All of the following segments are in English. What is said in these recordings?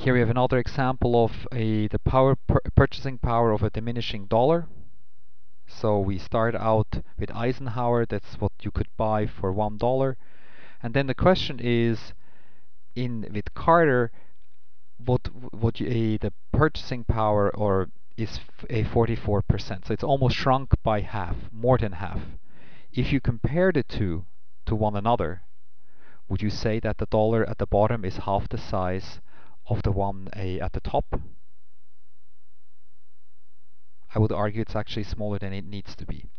Here we have another example of the purchasing power of a diminishing dollar. So we start out with Eisenhower, that's what you could buy for $1. And then the question is, with Carter, the purchasing power or is a 44%. So it's almost shrunk by half, more than half. If you compare the two to one another, would you say that the dollar at the bottom is half the size of the one at the top? I would argue it's actually smaller than it needs to be.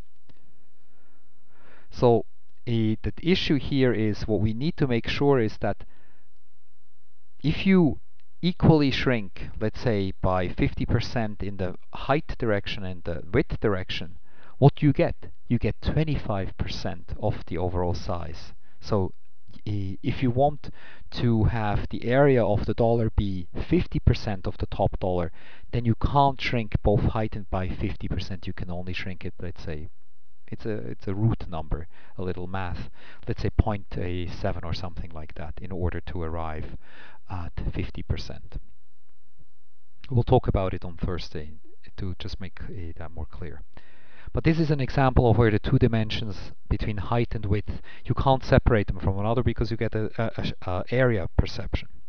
So the issue here is, what we need to make sure is that if you equally shrink, let's say by 50% in the height direction and the width direction, what do you get? You get 25% of the overall size. So if you want to have the area of the dollar be 50% of the top dollar, then you can't shrink both height and by 50%. You can only shrink it, let's say, it's a root number, a little math, let's say 0.7 or something like that, in order to arrive at 50%. We'll talk about it on Thursday to just make that more clear. But this is an example of where the two dimensions between height and width, you can't separate them from one another because you get a area perception.